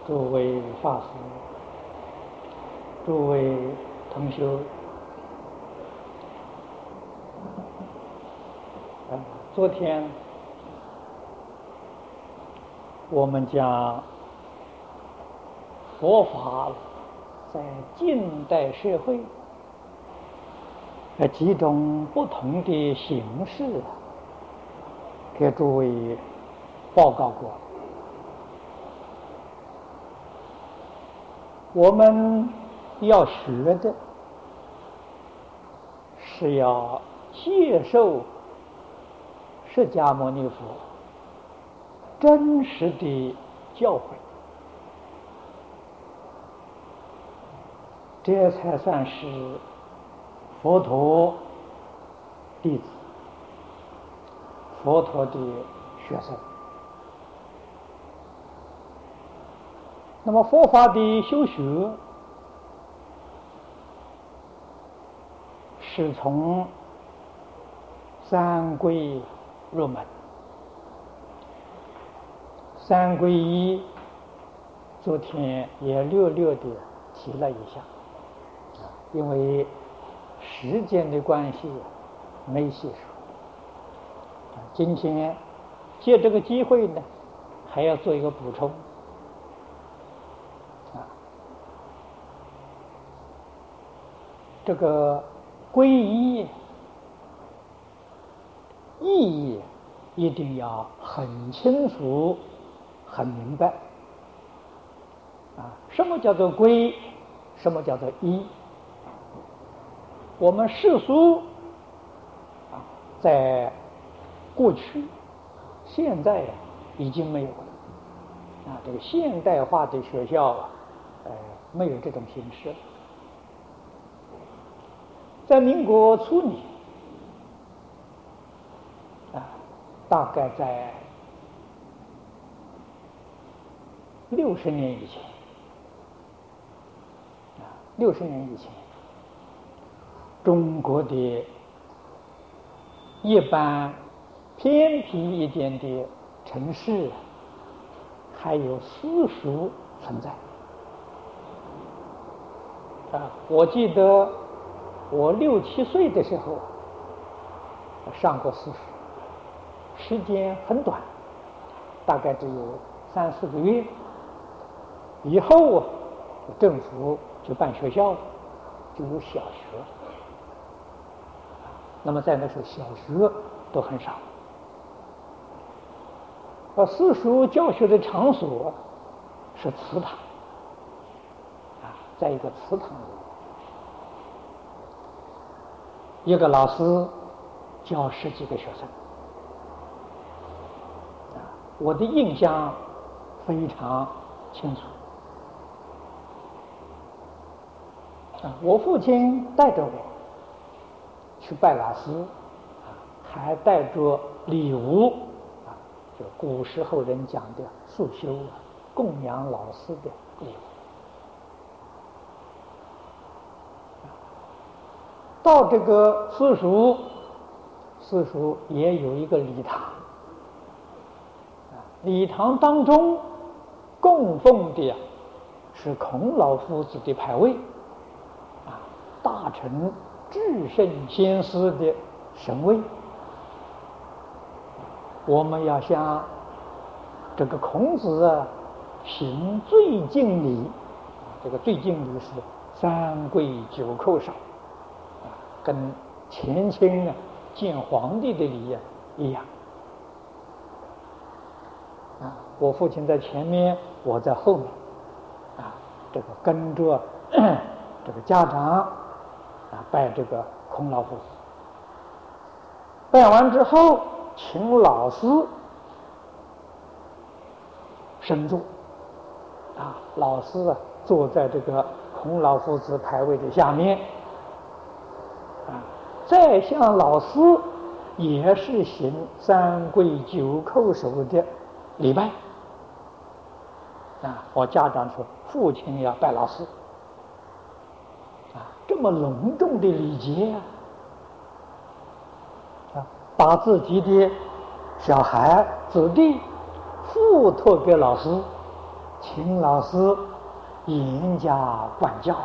诸位法师、诸位同修，昨天我们讲佛法在近代社会几种不同的形式给诸位报告过。我们要学的是要接受释迦牟尼佛真实的教诲，这才算是佛陀弟子、佛陀的学生。那么佛法的修学是从三皈入门。三皈依昨天也略略的提了一下，因为时间的关系没细说。今天借这个机会呢，还要做一个补充。这个皈依意义一定要很清楚、很明白。什么叫做皈？什么叫做依？我们世俗在过去、现在已经没有了。这个现代化的学校没有这种形式。在民国初年，大概在60年以前，60年以前，中国的一般偏僻一点的城市，还有私塾存在。我记得我6、7岁的时候上过私塾，时间很短，大概只有3、4个月。以后政府就办学校，就有小学。那么在那时候小学都很少。私塾教学的场所是祠堂，在一个祠堂里，一个老师教10几个学生。我的印象非常清楚。我父亲带着我去拜老师，还带着礼物，就古时候人讲的素修供养老师的礼物。到这个私塾也有一个礼堂，礼堂当中供奉的是孔老夫子的牌位，大乘至圣先师的神位。我们要向这个孔子行最敬礼，这个最敬礼是3跪9叩首，跟前清见皇帝的礼一样。我父亲在前面，我在后面，这个跟着这个家长拜这个孔老夫子。拜完之后，请老师升座，老师坐在这个孔老夫子牌位的下面，再向老师也是行3跪9叩首的礼拜。我家长说父亲要拜老师，这么隆重的礼节把自己的小孩子弟付托给老师， 请老师严加管教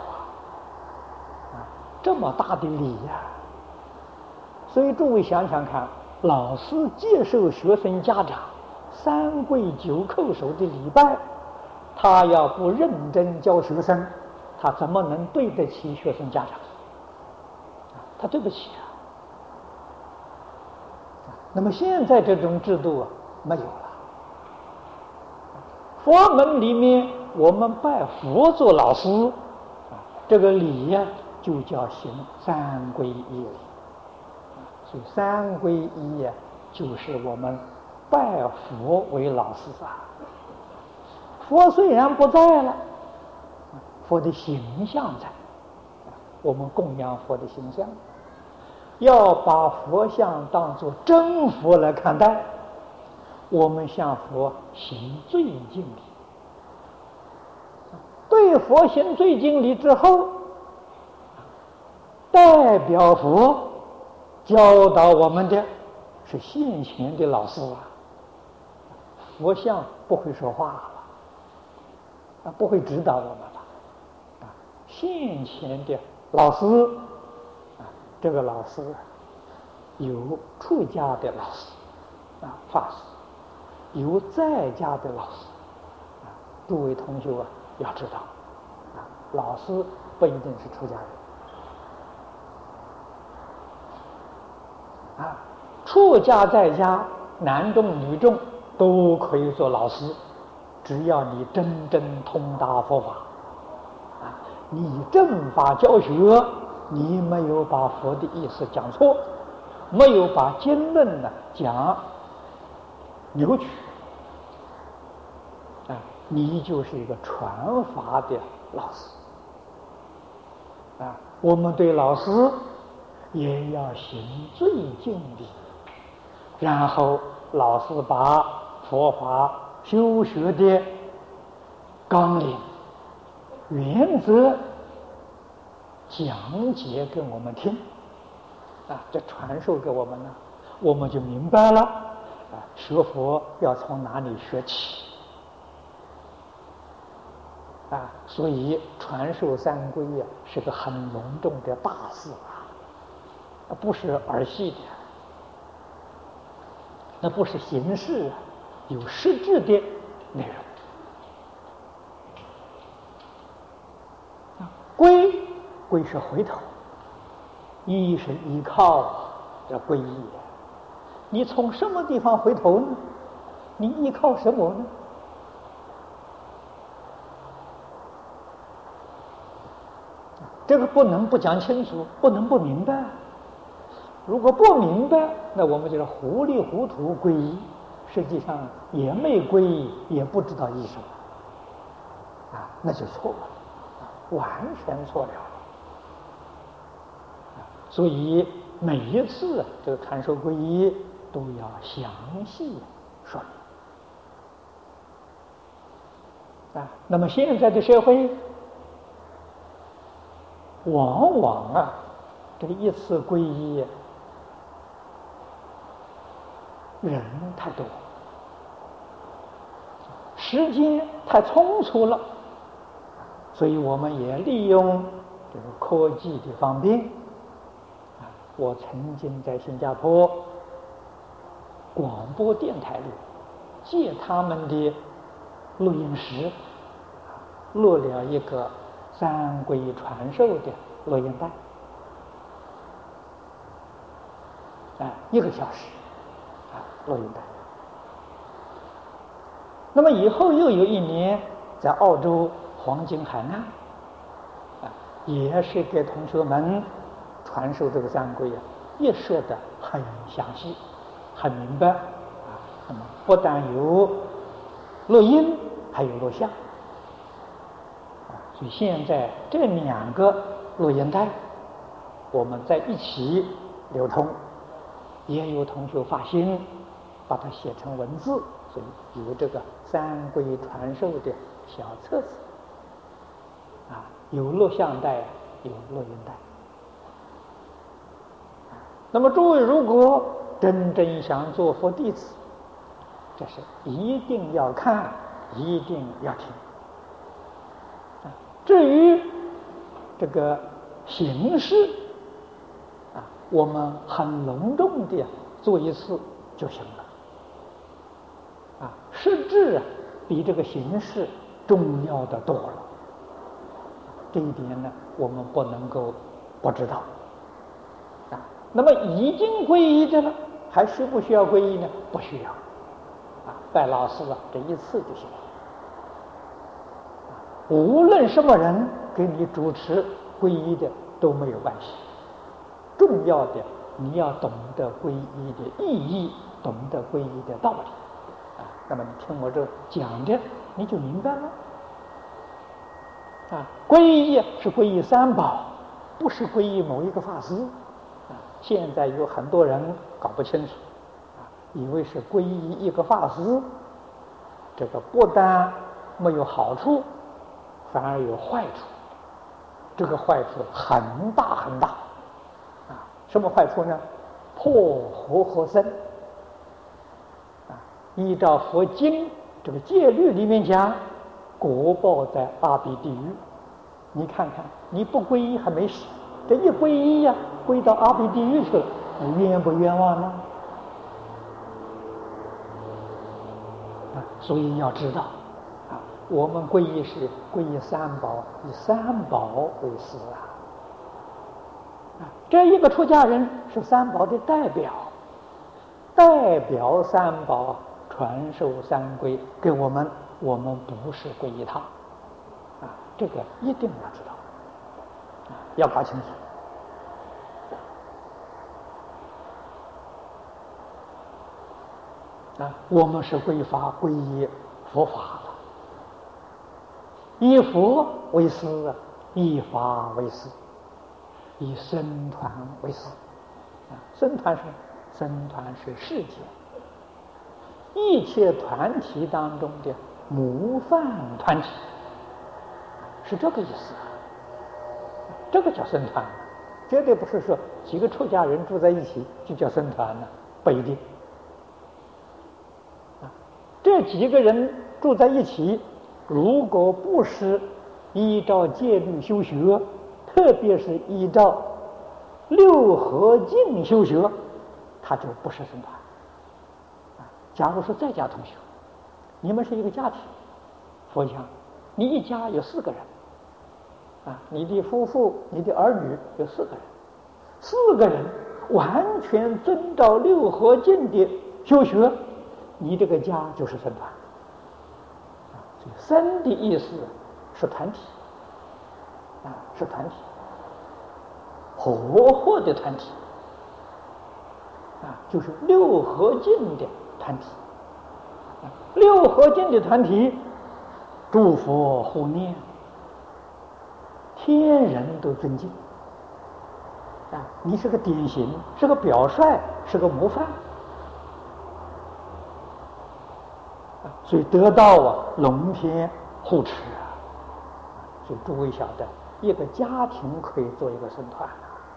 这么大的礼呀！所以诸位想想看，老师接受学生家长3跪9叩首的礼拜，他要不认真教学生，他怎么能对得起学生家长？他对不起啊！那么现在这种制度没有了。佛门里面，我们拜佛做老师，这个礼呀，就叫行3皈依礼。所以3皈依呀，就是我们拜佛为老师啊。佛虽然不在了，佛的形象在，我们供养佛的形象，要把佛像当作真佛来看待。我们向佛行最敬礼，对佛行最敬礼之后，代表佛教导我们的是现前的老师啊。佛像不会说话了，不会指导我们了。现前的老师这个老师有出家的老师法师，有在家的老师诸位同学要知道老师不一定是出家人出家在家，男众女众都可以做老师，只要你真正通达佛法你正法教学，你没有把佛的意思讲错，没有把经论讲扭曲你就是一个传法的老师我们对老师也要行最敬礼，然后老师把佛法修学的纲领原则讲解给我们听这传授给我们呢，我们就明白了学佛要从哪里学起所以传授3皈是个很隆重的大事不是儿戏的，那不是形式有实质的内容皈是回头，依是依靠这皈依你从什么地方回头呢？你依靠什么呢？这个不能不讲清楚，不能不明白。如果不明白，那我们就是糊里糊涂皈依，实际上也没皈依，也不知道依什么那就错了完全错了所以每一次这个传授皈依都要详细说明那么现在的社会往往这一次皈依人太多，时间太匆促了，所以我们也利用这个科技的方便我曾经在新加坡广播电台里借他们的录音室录了一个3皈传授的录音带1个小时录音带。那么以后又有一年在澳洲黄金海岸也是给同学们传授这个3皈也说得很详细很明白那么不但有录音还有录像所以现在这2个录音带我们在一起流通，也有同学发心把它写成文字，所以有这个3皈传授的小册子有录像带有录音带那么诸位如果真正想做佛弟子，这是一定要看一定要听至于这个形式啊，我们很隆重的做一次就行了。啊，实质啊比这个形式重要的多了。这一点呢，我们不能够不知道。啊，那么已经皈依着了，还需不需要皈依呢？不需要。啊，拜老师啊，这一次就行了。无论什么人给你主持皈依的都没有关系。重要的，你要懂得皈依的意义，懂得皈依的道理。那么你听我这讲着，你就明白了。啊，皈依是皈依三宝，不是皈依某一个法师。啊，现在有很多人搞不清楚，啊，以为是皈依一个法师，这个不但没有好处，反而有坏处。这个坏处很大很大。啊，什么坏处呢？破和合僧。依照佛经这个戒律里面讲，果报在阿鼻地狱。你看看，你不皈依还没事，这一皈依呀，归到阿鼻地狱去了，你冤不冤枉呢？啊，所以要知道，啊，我们皈依是皈依三宝，以三宝为师啊。啊，这一个出家人是三宝的代表，代表三宝。传授三皈给我们，我们不是皈依他，啊，这个一定要知道，啊，要搞清楚。啊，我们是皈法，皈依佛法的，以佛为师啊，以法为师，以僧团为师。啊，僧团是僧团是世界。一切团体当中的模范团体，是这个意思。这个叫僧团，绝对不是说几个出家人住在一起就叫僧团了，不一定。啊，这几个人住在一起，如果不是依照戒律修学，特别是依照六合敬修学，他就不是僧团。假如说在家同学，你们是一个家庭，佛讲，你一家有4个人，啊，你的夫妇、你的儿女有4个人，4个人完全遵照六合敬的修学，你这个家就是僧团。啊，所以僧的意思是团体，啊，是团体，合的团体，啊，就是六合敬的团体。六合敬的团体，诸佛护念，天人都尊敬。啊，你是个典型，是个表率，是个模范。啊，所以得到啊龙天护持啊。所以诸位晓得，一个家庭可以做一个僧团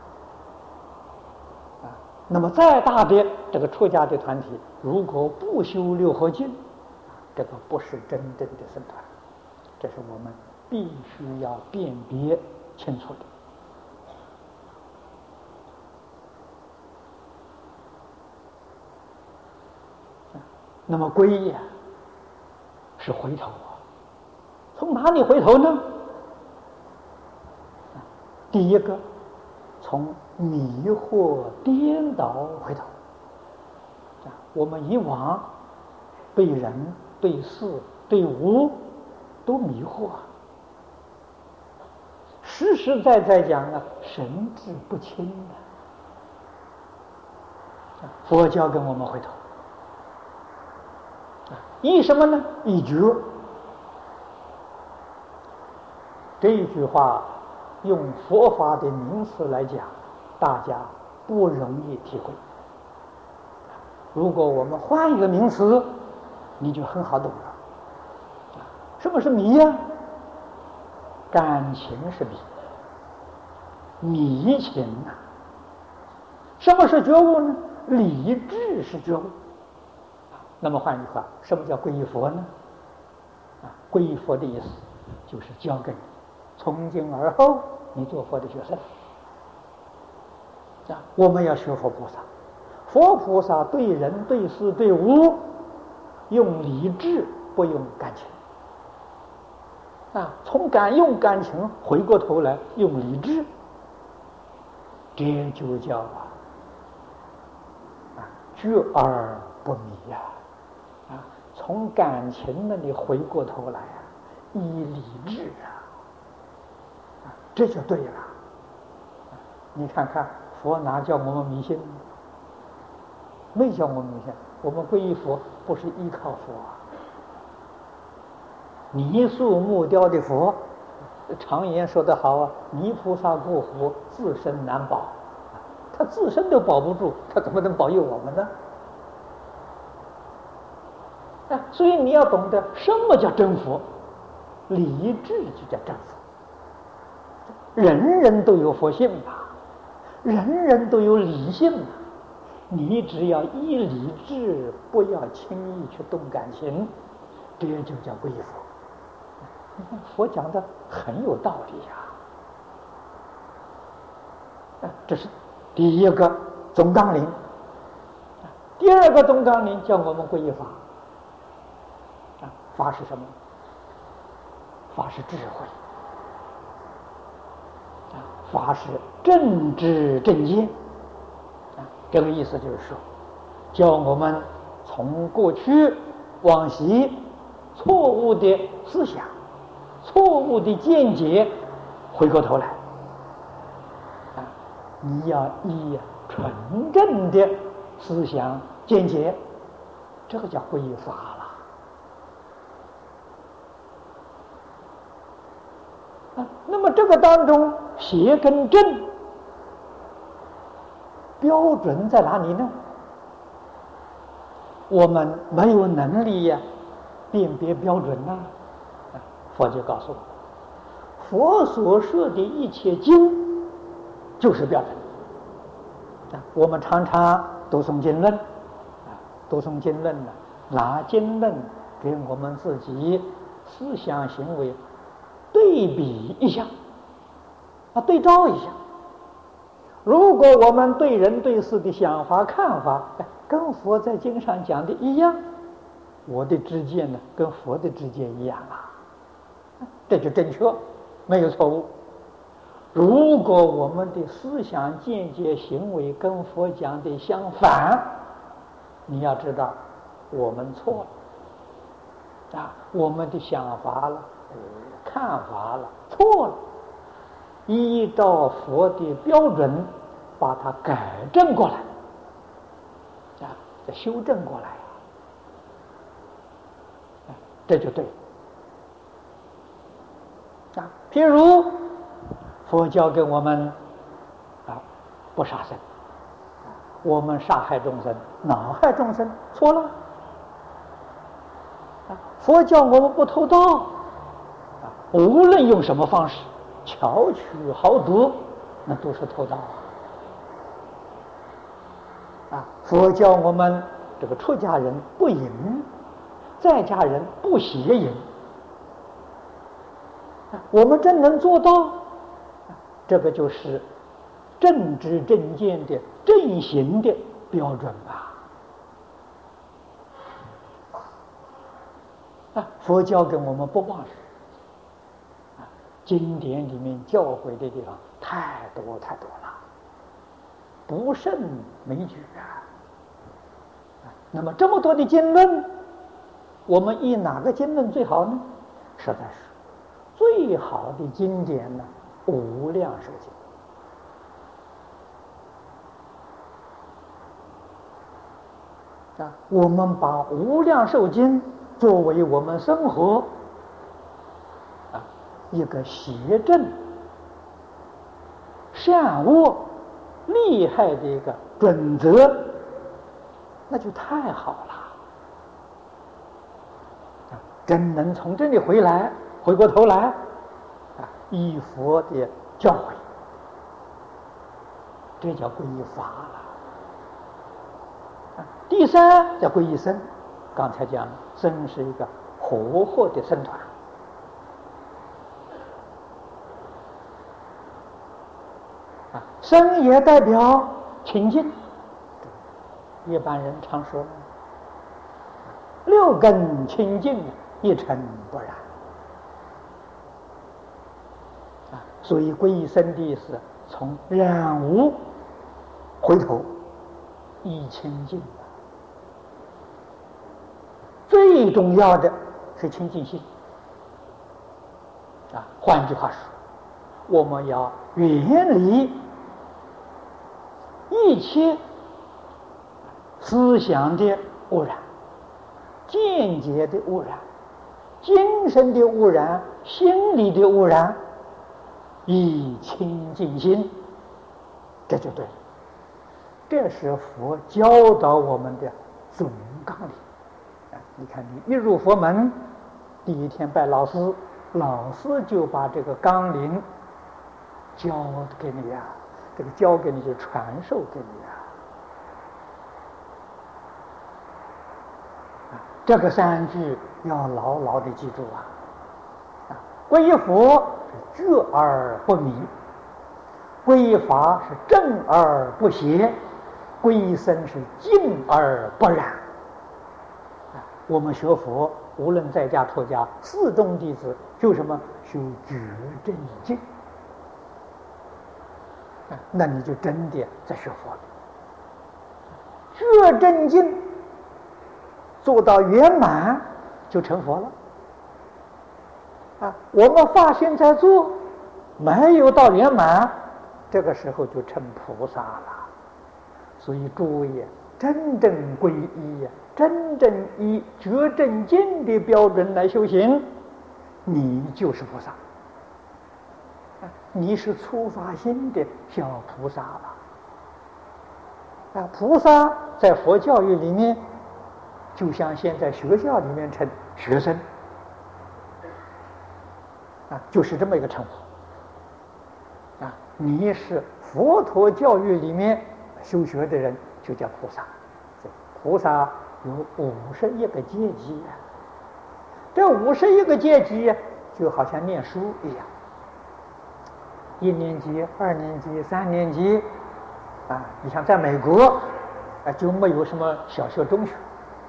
啊。那么再大的这个出家的团体，如果不修六合敬，这个不是真正的僧团，这是我们必须要辨别清楚的。那么皈依啊，是回头啊，从哪里回头呢？第一个，从迷惑颠倒回头。啊，我们以往对人、对事、对物都迷惑啊，实实在在讲啊，神志不清啊。佛教跟我们回头。依什么呢？依觉。这一句话用佛法的名词来讲，大家不容易体会。如果我们换一个名词，你就很好懂了。什么是迷呀？感情是迷，迷情啊。什么是觉悟呢？理智是觉悟。那么换句话，什么叫皈依佛呢？啊，皈依佛的意思就是教给你从今而后，你做佛的学生。我们要学佛菩萨，佛菩萨对人对事对物用理智，不用感情。从用感情回过头来用理智，这就叫觉而不迷从感情那里回过头来依理智这就对了。你看看佛哪叫我们迷信？没叫我们迷信。我们皈依佛不是依靠佛泥塑木雕的佛，常言说得好泥菩萨过河，自身难保。他自身都保不住，他怎么能保佑我们呢？所以你要懂得什么叫真佛，理智就叫真佛。人人都有佛性人人都有理性你只要依理智，不要轻易去动感情，这就叫皈依佛。佛讲的很有道理这是第一个总纲领。第二个总纲领叫我们皈依法法是什么？法是智慧法是正知正见这个意思就是说，叫我们从过去往昔错误的思想、错误的见解回过头来你要依纯正的思想见解，这个叫皈依法了那么这个当中邪跟正标准在哪里呢？我们没有能力辨别标准佛就告诉我，佛所说的一切经就是标准我们常常读诵经论读诵经论拿经论给我们自己思想行为对比一下对照一下。如果我们对人对事的想法看法跟佛在经上讲的一样，我的知见呢跟佛的知见一样这就正确，没有错误。如果我们的思想见解行为跟佛讲的相反，你要知道我们错了我们的想法了看法了错了，依照佛的标准把它改正过来再修正过来这就对譬如佛教给我们不杀生，我们杀害众生恼害众生，错了佛教我们不偷盗无论用什么方式巧取豪夺，那都是偷盗佛教我们这个出家人不淫，在家人不邪淫我们真能做到这个就是正知正见的正行的标准佛教给我们不忘事经典里面教诲的地方太多太多了，不胜枚举那么这么多的经论，我们依哪个经论最好呢？实在是最好的经典呢，无量寿经我们把无量寿经作为我们生活一个邪正善恶利害的一个准则，那就太好了真能从这里回过头来依佛的教诲，这叫皈依法了第三叫皈依僧，刚才讲僧是一个活的僧团身也代表清净，一般人常说六根清净，一尘不染所以皈依僧的是从染污回头依清净最重要的是清净心换句话说，我们要远离一切思想的污染、见解的污染、精神的污染、心理的污染，以清净心，这就对了。这是佛教导我们的总纲领。你看，你一入佛门，第一天拜老师，老师就把这个纲领教给你这个教给你就传授给你这个三句要牢牢的记住皈依佛是觉而不迷，皈依法是正而不邪，皈依僧是净而不染我们学佛无论在家出家，四众弟子修什么？修觉正净那你就真的在学佛了。觉正净做到圆满就成佛了我们发心在做，没有到圆满，这个时候就成菩萨了。所以诸位真正皈依真正以觉正净的标准来修行，你就是菩萨你是初发心的小菩萨了菩萨在佛教育里面就像现在学校里面称学生就是这么一个称呼你是佛陀教育里面修学的人，就叫菩萨。菩萨有51个阶级这51个阶级就好像念书一样，1年级、2年级、3年级你像在美国就没有什么小学、中学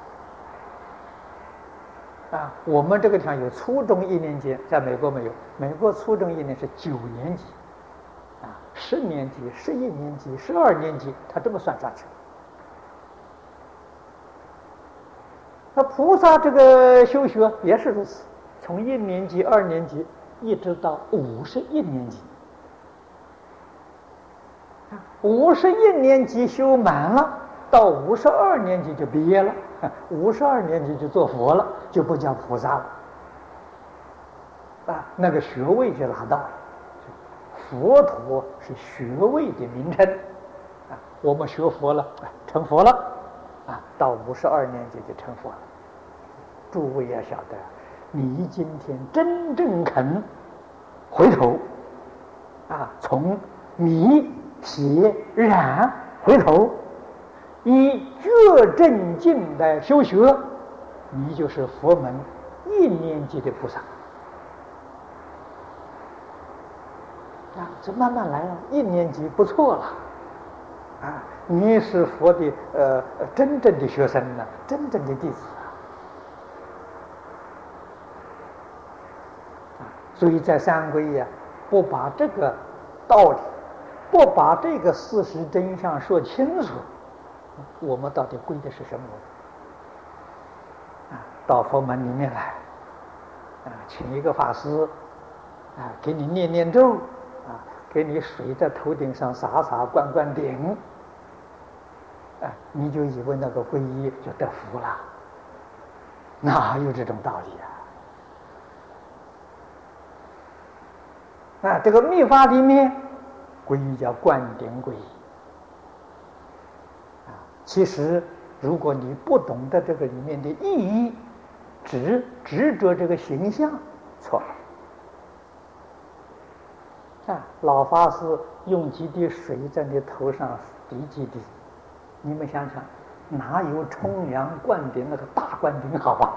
我们这个地方有初中1年级，在美国没有。美国初中1年是9年级10年级、11年级、12年级，他这么算上去。那菩萨这个修学也是如此，从1年级、2年级一直到51年级，51年级修满了，到52年级就毕业了，52年级就做佛了，就不叫菩萨了那个学位就拿到了。佛陀是学位的名称我们学佛了，成佛了到52年级就成佛了。诸位要晓得，你今天真正肯回头从迷邪染回头，以觉正净来修学，你就是佛门1年级的菩萨这慢慢来1年级不错了你是佛的真正的学生了，真正的弟子所以在三皈不把这个道理，不把这个事实真相说清楚，我们到底皈的是什么到佛门里面来请一个法师给你念念咒给你水在头顶上洒洒灌灌顶你就以为那个皈依就得福了，哪有这种道理这个密法里面皈依叫灌顶皈依其实如果你不懂得这个里面的意义，只执着这个形象，错了老法师用几滴水在你头上滴几滴，你们想想，哪有冲凉灌顶那个大灌顶好吧？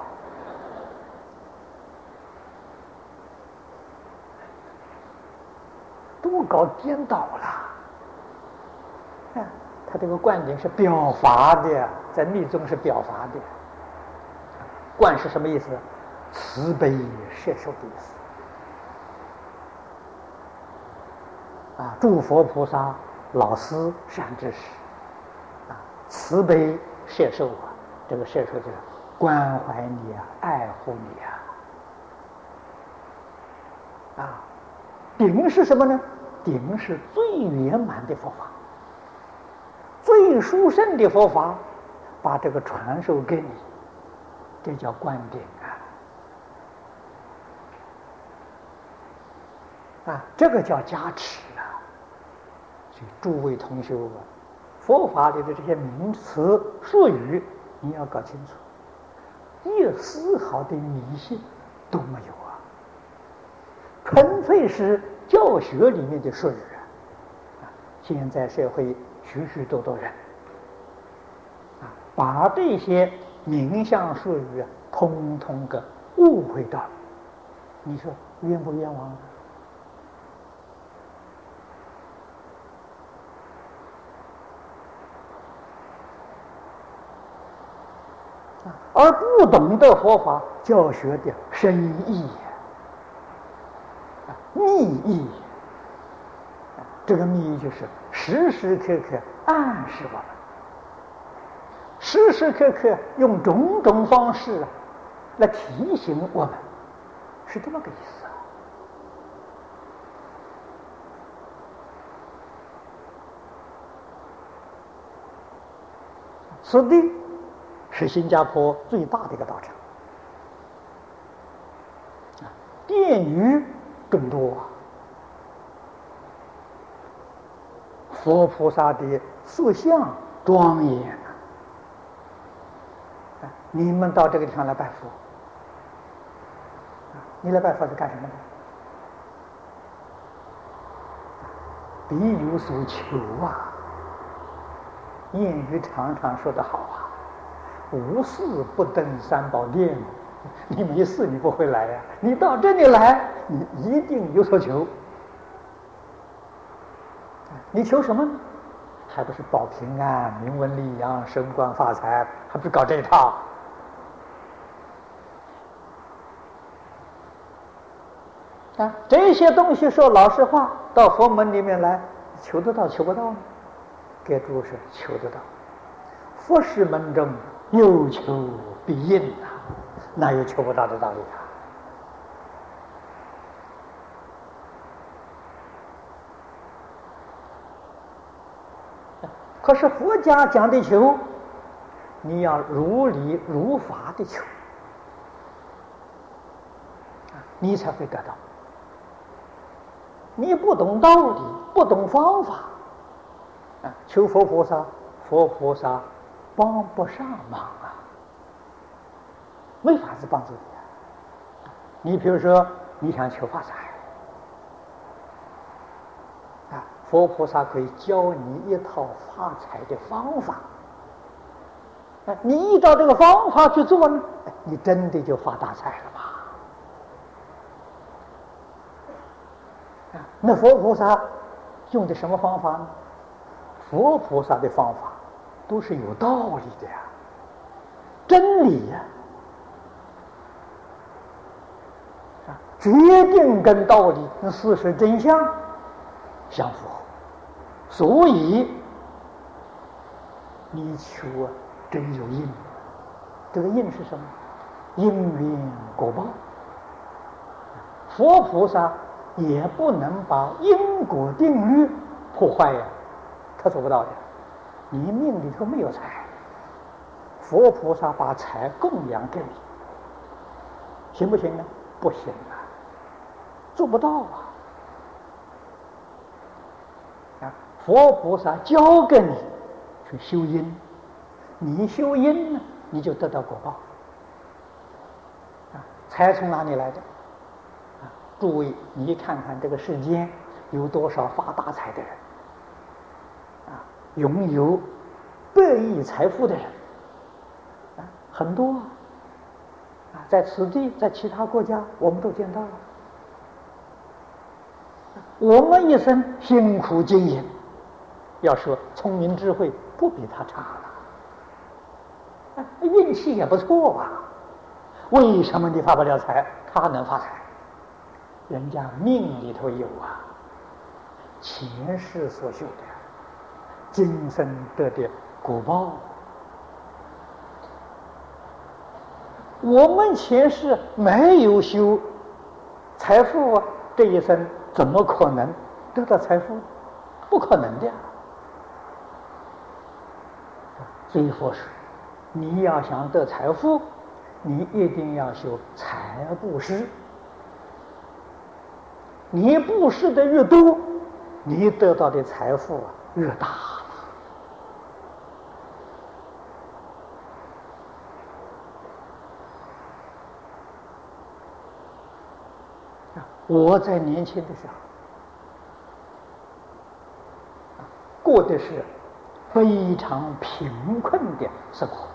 都搞颠倒了啊，他这个灌顶是表法的，在密宗是表法的。灌是什么意思？慈悲摄受的意思。啊，诸佛菩萨、老师、善知识，啊，慈悲摄受啊，这个摄受就是关怀你啊，爱护你啊。啊，顶是什么呢？顶是最圆满的佛法，最殊胜的佛法，把这个传授给你，这叫灌顶啊。啊，这个叫加持啊。所以诸位同学啊，佛法里的这些名词术语，你要搞清楚，一丝毫的迷信都没有啊，纯粹是教学里面的术语啊。现在社会许许多多人啊，把这些名相术语啊，通通给误会到了，你说冤不冤枉啊？而不懂得佛法教学的深意密意，这个密意就是时时刻刻暗示我们，时时刻刻用种种方式来提醒我们，是这么个意思啊。此地是新加坡最大的一个道场，殿宇众多啊，佛菩萨的塑像庄严啊。你们到这个地方来拜佛，你来拜佛是干什么的？必有所求啊。谚语常常说得好啊，无事不登三宝殿，你没事你不会来呀，你到这里来，你一定有所求。你求什么呢？还不是保平安、名闻利养、升官发财，还不是搞这一套？啊，这些东西说老实话，到佛门里面来，求得到求不到呢？该诸是求得到。佛事门中有求必应啊，哪有求不到的道理啊？可是佛家讲的求，你要如理如法的求，你才会得到。你不懂道理，不懂方法，求佛菩萨，佛菩萨帮不上忙啊，没法子帮助你啊。你比如说，你想求发财啊，佛菩萨可以教你一套发财的方法，你依照这个方法去做呢，你真的就发大财了吧？那佛菩萨用的什么方法呢？佛菩萨的方法都是有道理的呀，真理呀，决定跟道理、跟事实真相相符合，所以你求啊，真有因。这个因是什么？因缘果报。佛菩萨也不能把因果定律破坏呀，他做不到的。你命里头没有财，佛菩萨把财供养给你，行不行呢？不行啊，做不到啊！佛菩萨教给你去修因，你修因呢，你就得到果报。财从哪里来的？诸位，你看看这个世间有多少发大财的人拥有100亿财富的人很多在此地，在其他国家我们都见到了。我们一生辛苦经营， 要说聪明智慧不比他差了，运气也不错吧？为什么你发不了财，他能发财？人家命里头有啊，前世所修的，今生得的果报。我们前世没有修财富啊，这一生怎么可能得到财富？不可能的。所以佛说，你要想得财富，你一定要修财布施。你布施的越多，你得到的财富越大。我在年轻的时候，过的是非常贫困的生活，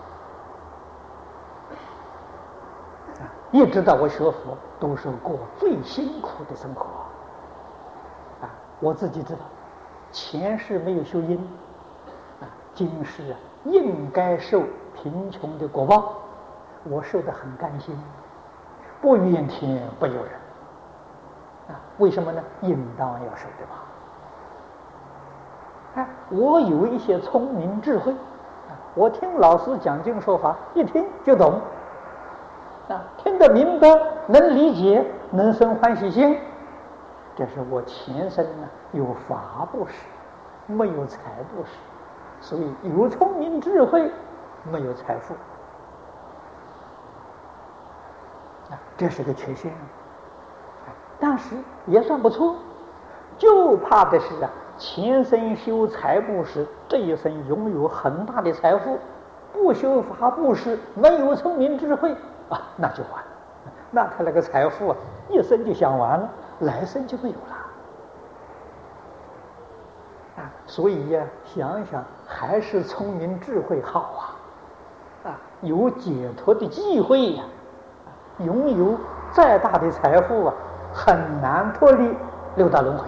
一直到我学佛，都是过最辛苦的生活。我自己知道，前世没有修因，今世应该受贫穷的果报，我受得很甘心，不怨天不尤人。为什么呢？应当要受的吧。我有一些聪明智慧，我听老师讲经说法，一听就懂，听得明白，能理解，能生欢喜心。这是我前生有法布施，没有财布施，所以有聪明智慧，没有财富，这是个缺陷。但是也算不错，就怕的是前生修财布施，这一生拥有很大的财富，不修法布施，没有聪明智慧那就完了，那他那个财富一生就享完了，来生就没有了。所以想想还是聪明智慧好有解脱的机会拥有再大的财富很难脱离六道轮回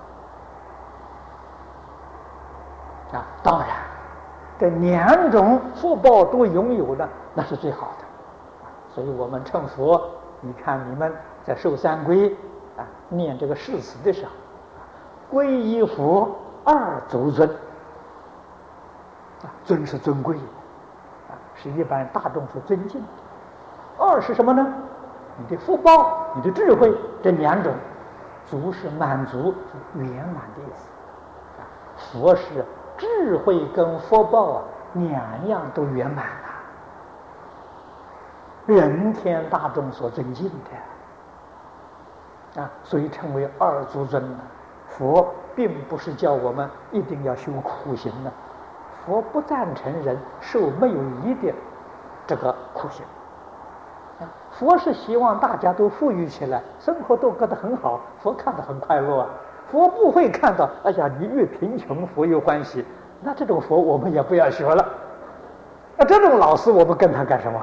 当然，这两种福报都拥有的，那是最好的。所以我们成佛，你看你们在受三皈念这个誓词的时候，皈依佛二足尊尊是尊贵是一般大众所尊敬的。二是什么呢？你的福报，你的智慧，这两种，足是满足，是圆满的意思。佛是智慧跟福报两样都圆满人天大众所尊敬的所以称为二足尊佛并不是叫我们一定要修苦行佛不赞成人受没有益的这个苦行。佛是希望大家都富裕起来，生活都过得很好，佛看得很快乐佛不会看到哎呀你越贫穷佛越欢喜，那这种佛我们也不要学了。这种老师我们跟他干什么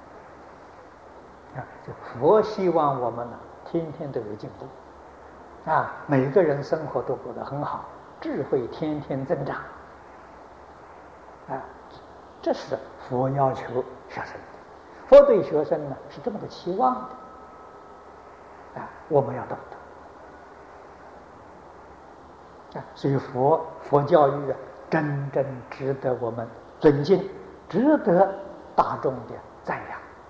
佛希望我们天天都有进步每个人生活都过得很好，智慧天天增长这是佛要求学生的。佛对学生是这么个期望的我们要懂得所以佛教育真正值得我们尊敬，值得大众的赞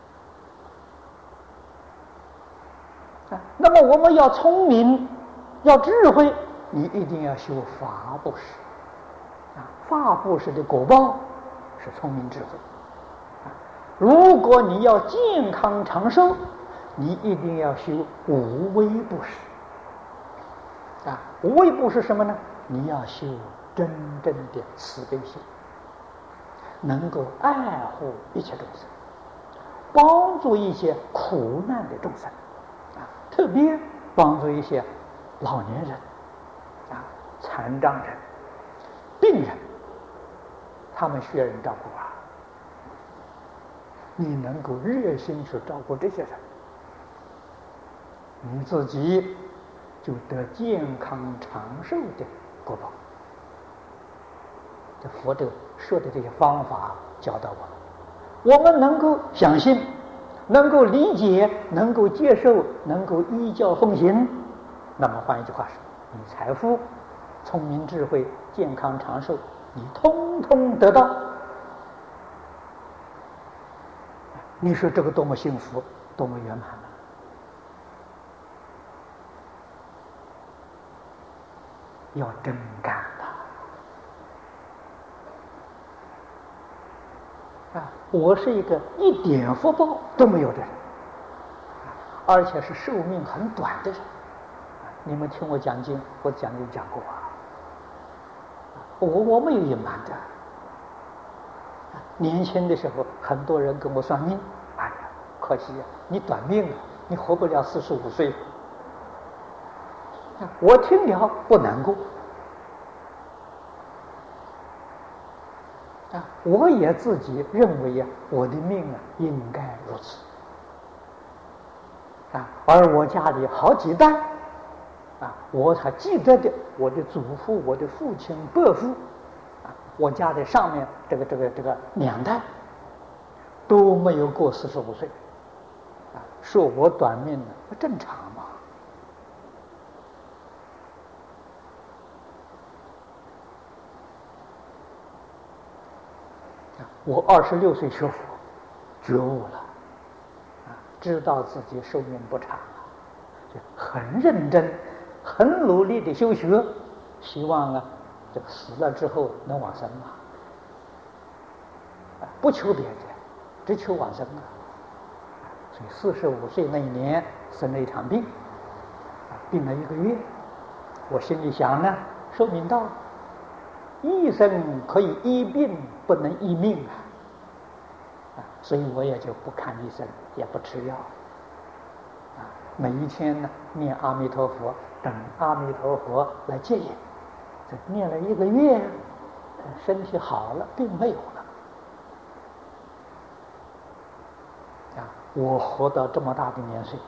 扬那么我们要聪明要智慧，你一定要修法布施法布施的果报是聪明智慧。如果你要健康长寿，你一定要修无微布施无微布施什么呢？你要修真正的慈悲心，能够爱护一切众生，帮助一些苦难的众生特别帮助一些老年人残障人、病人，他们需要人照顾你能够热心去照顾这些人，你自己就得健康长寿的果报这佛这说的这些方法教导我们，我们能够相信，能够理解，能够接受，能够依教奉行，那么换一句话说，你财富、聪明、智慧、健康、长寿，你通通得到。你说这个多么幸福，多么圆满呢？要真干的我是一个一点福报都没有的人，而且是寿命很短的人。你们听我讲经，我讲过我没有隐瞒的。年轻的时候，很多人跟我算命，哎呀，可惜呀，你短命了，你活不了45岁。我听了不难过我也自己认为我的命应该如此而我家里好几代我还记得的，我的祖父、我的父亲、伯父我家的上面这个2代都没有过45岁说我短命不正常吗？我26岁学佛，觉悟了知道自己寿命不长就很认真、很努力的修学，希望这个死了之后能往生不求别的，只求往生所以45岁那一年生了一场病病了1个月，我心里想呢，寿命到了，医生可以医病，不能医命所以我也就不看医生，也不吃药每一天呢念阿弥陀佛，等阿弥陀佛来接引。这念了1个月，身体好了，病没有了我活到这么大的年岁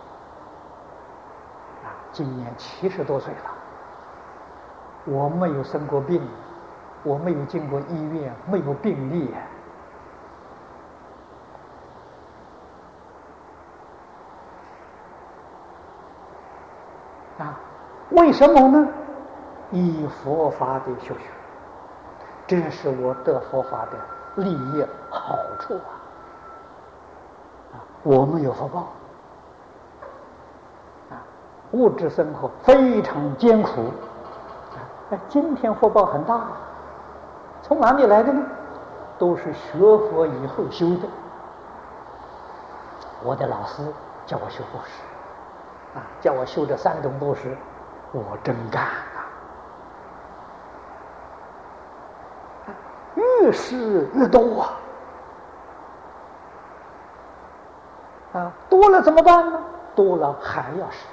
今年70多岁了，我没有生过病，我没有进过医院，没有病历为什么呢？依佛法的修学，这是我得佛法的利益好处我们有福报物质生活非常艰苦今天福报很大从哪里来的呢？都是学佛以后修的。我的老师叫我修布施叫我修这3种布施，我真干越施越多多了怎么办呢？多了还要施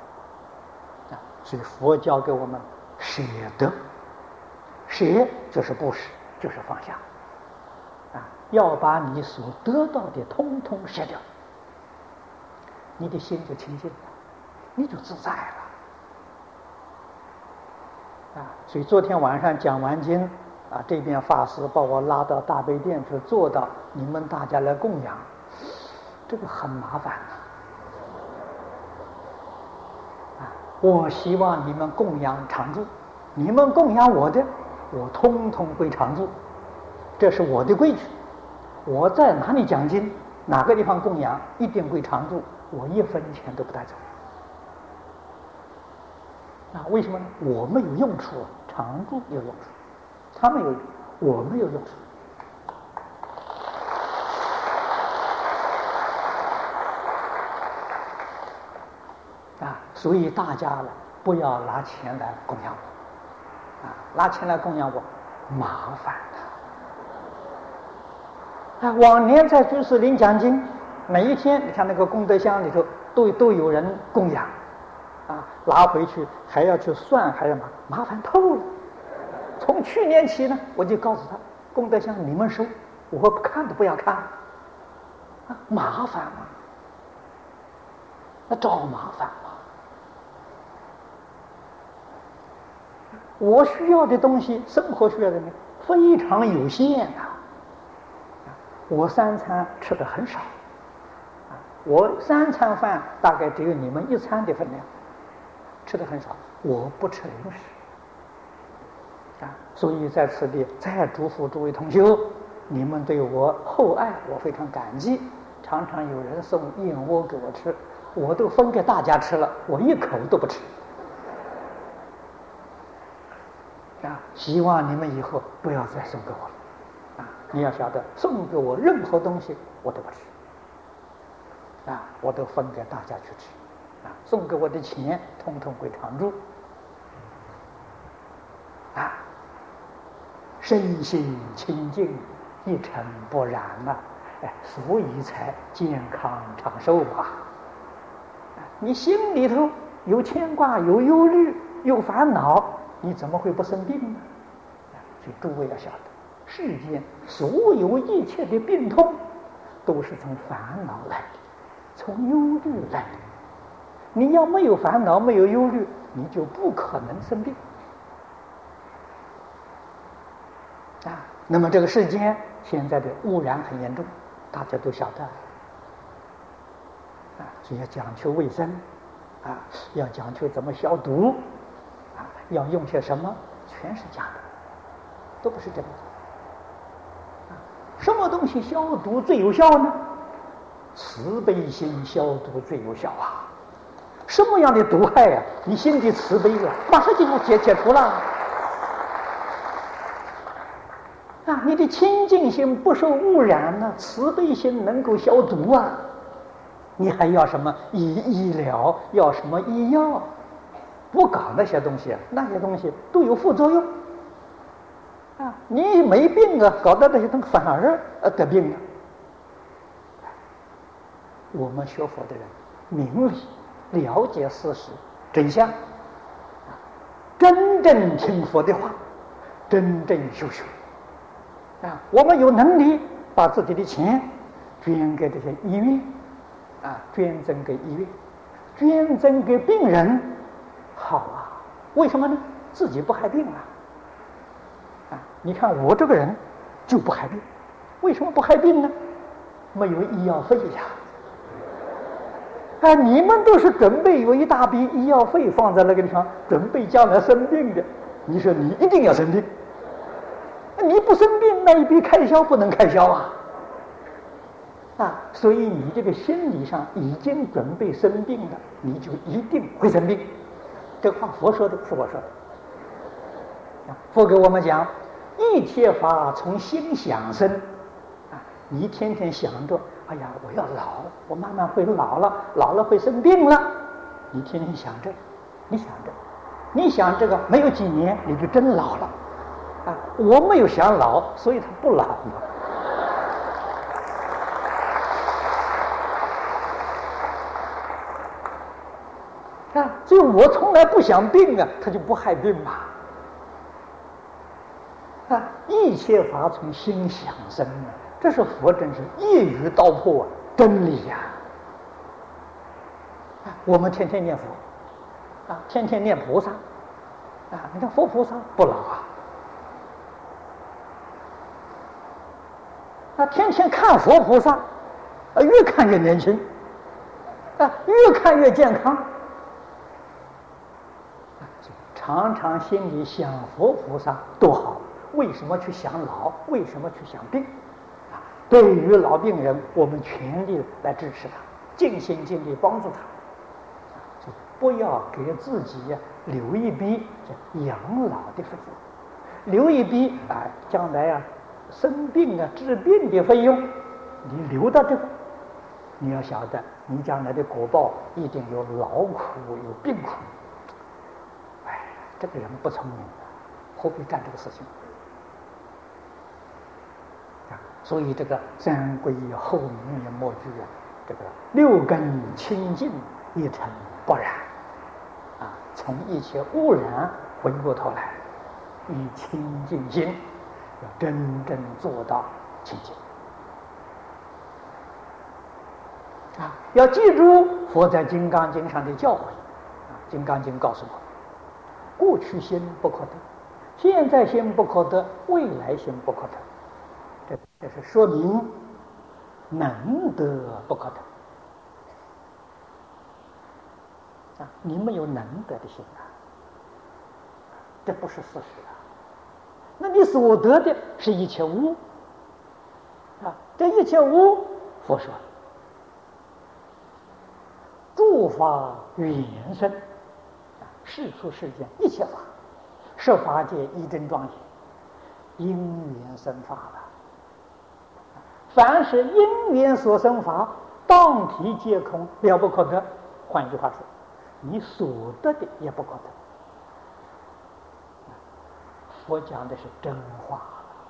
所以佛教给我们舍得，舍就是布施，就是放下要把你所得到的通通舍掉，你的心就清净了，你就自在了所以昨天晚上讲完经这边法师把我拉到大悲殿去坐到你们大家来供养，这个很麻烦我希望你们供养常住，你们供养我的，我通通归常住，这是我的规矩。我在哪里讲经，哪个地方供养，一定归常住，我1分钱都不带走为什么呢？我没有用处，常住有用处，他们有，我没有用处所以大家不要拿钱来供养我拿钱来供养我麻烦往年在居士林讲经，每一天你看那个功德箱里头都有人供养拿回去还要去算，还要麻烦透了。从去年起呢，我就告诉他，功德箱你们收，我看都不要看麻烦嘛，那找麻烦嘛。我需要的东西，生活需要的东西， 非常有限啊。我3餐吃的很少，我3餐饭大概只有你们1餐的分量，吃的很少，我不吃零食。所以在此地再嘱咐诸位同修，你们对我厚爱，我非常感激。常常有人送燕窝给我吃，我都分给大家吃了，我一口都不吃。希望你们以后不要再送给我了。你要晓得，送给我任何东西我都不吃，我都分给大家去吃。送给我的钱统统归常住。身心清净，一尘不染所以才健康长寿吧。你心里头有牵挂、有忧虑、有烦恼，你怎么会不生病呢？所以诸位要晓得，世间所有一切的病痛，都是从烦恼来的，从忧虑来的。你要没有烦恼、没有忧虑，你就不可能生病。那么这个世间现在的污染很严重，大家都晓得所以要讲究卫生要讲究怎么消毒要用些什么，全是假的，都不是真的。什么东西消毒最有效呢？慈悲心消毒最有效什么样的毒害你心地慈悲马上就能解除了你的清净心不受污染呢，慈悲心能够消毒你还要什么医疗，要什么医药？不搞那些东西，那些东西都有副作用你没病搞到那些东西反而得病了。我们学佛的人明理了解事实真相真正听佛的话，真正修学我们有能力把自己的钱捐给这些医院捐赠给医院，捐赠给病人，好为什么呢？自己不害病你看我这个人就不害病，为什么不害病呢？没有医药费你们都是准备有一大笔医药费放在那个地方，准备将来生病的，你说你一定要生病，你不生病那一笔开销不能开销所以你这个心理上已经准备生病了，你就一定会生病。这话佛说的，不是我说的佛给我们讲，一切法从心想生你天天想着哎呀我要老，我慢慢会老了，老了会生病了，你天天想着，你想这个没有几年你就真老了我没有想老，所以他不老所以我从来不想病他就不害病嘛一切法从心想生这是佛真是一语道破真理我们天天念佛天天念菩萨你看佛菩萨不老天天看佛菩萨越看越年轻越看越健康常常心里想佛菩萨多好，为什么去想老？为什么去想病对于老病人我们全力来支持他，尽心尽力帮助他不要给自己留一笔养老的费用，留一笔将来生病治病的费用，你留到这个，你要晓得你将来的果报一定有劳苦有病苦这个人不聪明何必干这个事情所以这个三皈后名也莫惧这个六根清净一尘不染从一切污染回过头来以清净心要真正做到清净要记住佛在《金刚经》上的教诲金刚经告诉我过去心不可得， 现在心不可得，未来心不可得，这是说明能得不可得啊！你没有能得的心啊，这不是事实啊。那你所得的是一切无啊，这一切无，佛说诸法缘生，世出世间一切法，十法界一真庄严，因缘生法了。凡是因缘所生法，当体皆空，了不可得。换句话说，你所得的也不可得。佛讲的是真话，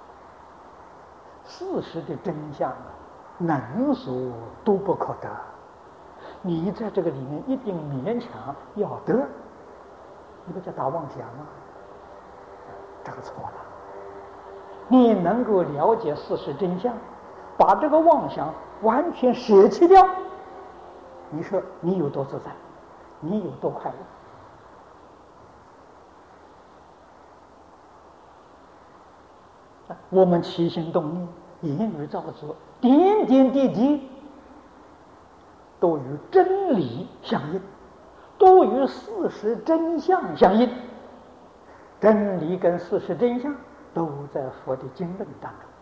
事实的真相啊，能所都不可得。你在这个里面一定勉强要得，你不叫打妄想吗？这个错了。你能够了解事实真相，把这个妄想完全舍弃掉，你说你有多自在，你有多快乐？我们起心动念、言语造作，点点滴滴都与真理相应，都与事实真相相应。真理跟事实真相都在佛的经论当中。